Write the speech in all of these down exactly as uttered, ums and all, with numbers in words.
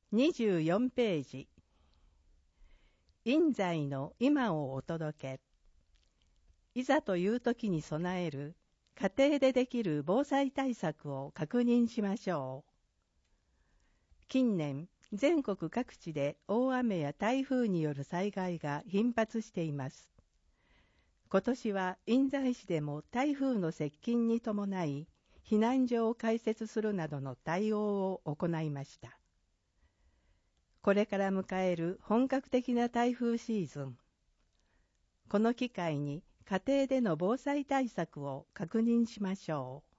にじゅうよんページ。陰在の今をお届け。いざという時に備える家庭でできる防災対策を確認しましょう。近年、全国各地で大雨や台風による災害が頻発しています。今年は印西市でも台風の接近に伴い、避難所を開設するなどの対応を行いました。これから迎える本格的な台風シーズン。この機会に家庭での防災対策を確認しましょう。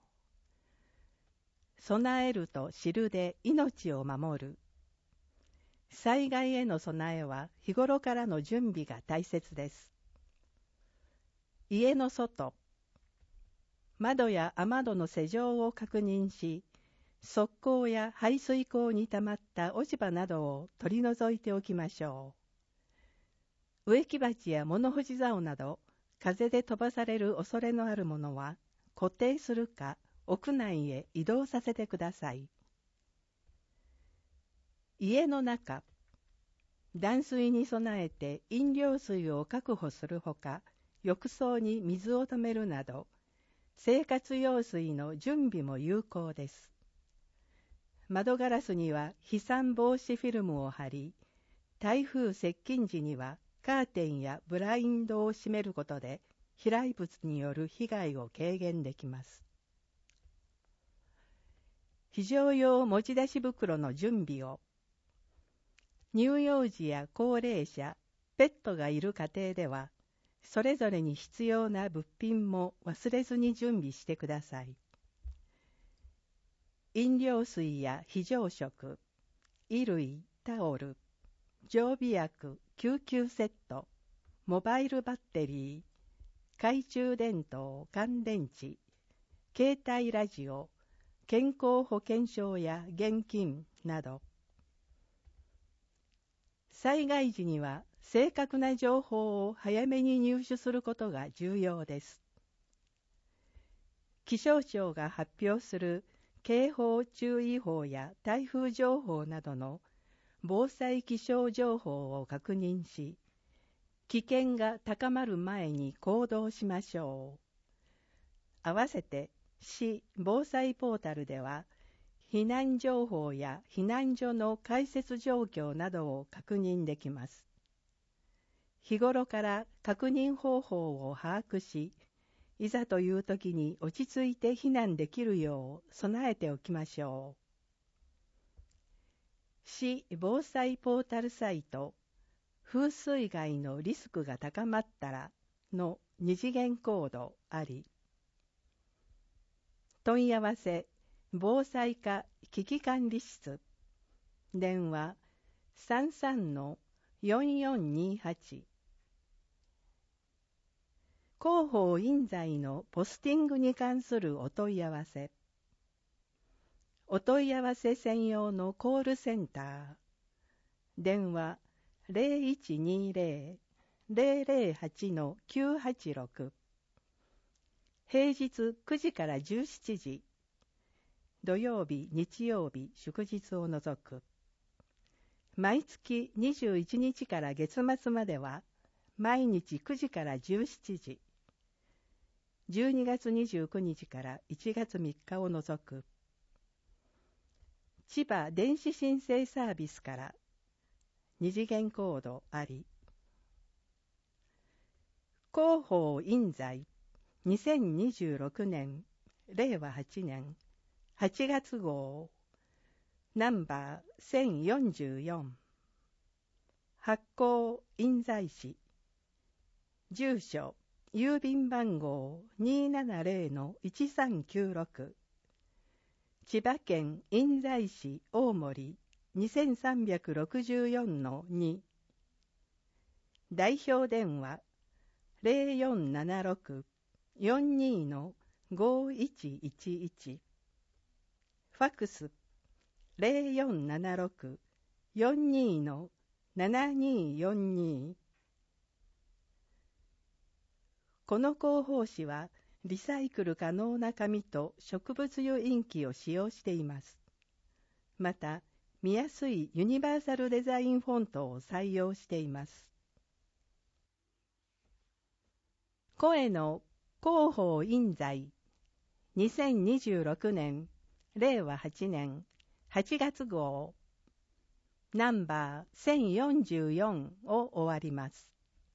備えると知るで命を守る。災害への備えは日頃からの準備が大切です。家の外、窓や雨戸の施錠を確認し、側溝や排水溝に溜まった落ち葉などを取り除いておきましょう。植木鉢や物干し竿など、風で飛ばされる恐れのあるものは固定するか屋内へ移動させてください。家の中、断水に備えて飲料水を確保するほか、浴槽に水を止めるなど、生活用水の準備も有効です。窓ガラスには飛散防止フィルムを貼り、台風接近時にはカーテンやブラインドを閉めることで飛来物による被害を軽減できます。非常用持ち出し袋の準備を。乳幼児や高齢者、ペットがいる家庭では、それぞれに必要な物品も忘れずに準備してください。飲料水や非常食、衣類、タオル、常備薬、救急セット、モバイルバッテリー、懐中電灯、乾電池、携帯ラジオ、健康保険証や現金など。災害時には正確な情報を早めに入手することが重要です。気象庁が発表する警報注意報や台風情報などの防災気象情報を確認し、危険が高まる前に行動しましょう。合わせて市防災ポータルでは、避難情報や避難所の開設状況などを確認できます。日頃から確認方法を把握し、いざという時に落ち着いて避難できるよう備えておきましょう。市防災ポータルサイト、風水害のリスクが高まったらの二次元コードあり。問い合わせ、防災課危機管理室、電話 さんさんのよんよんにはち。広報印西のポスティングに関するお問い合わせ。お問い合わせ専用のコールセンター。電話 ゼロいちにゼロ ゼロゼロはちのきゅうはちろく。平日くじからじゅうしちじ。土曜日、日曜日、祝日を除く。毎月にじゅういちにちから月末までは、毎日くじからじゅうしちじ。じゅうにがつにじゅうくにちからいちがつみっかを除く。千葉電子申請サービスから二次元コードあり。広報印西にせんにじゅうろくねんれいわはちねんはちがつ号ナンバーせんよんじゅうよん。発行印西市。住所郵便番号 にーななゼロのいちさんきゅうろく。千葉県印西市大森 にせんさんびゃくろくじゅうよんのに。代表電話 ゼロよんななろく よんにーのごいちいちいち。ファックス ゼロよんななろく よんにーのななにーよんにー。この広報誌はリサイクル可能な紙と植物油インキを使用しています。また、 見やすいユニバーサルデザインフォントを採用しています。声の広報印材にせんにじゅうろくねんれいわはちねんはちがつ号ナンバーせんよんじゅうよんを終わります。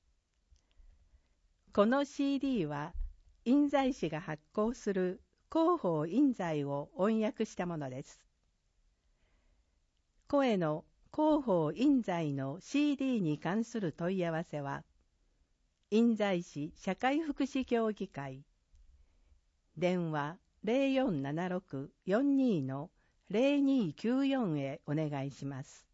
この シーディー は印材師が発行する広報印材を翻訳したものです。声の広報印材の シーディー に関する問い合わせは、印材師社会福祉協議会、電話 ゼロよんななろくよんに のゼロにきゅうよんへお願いします。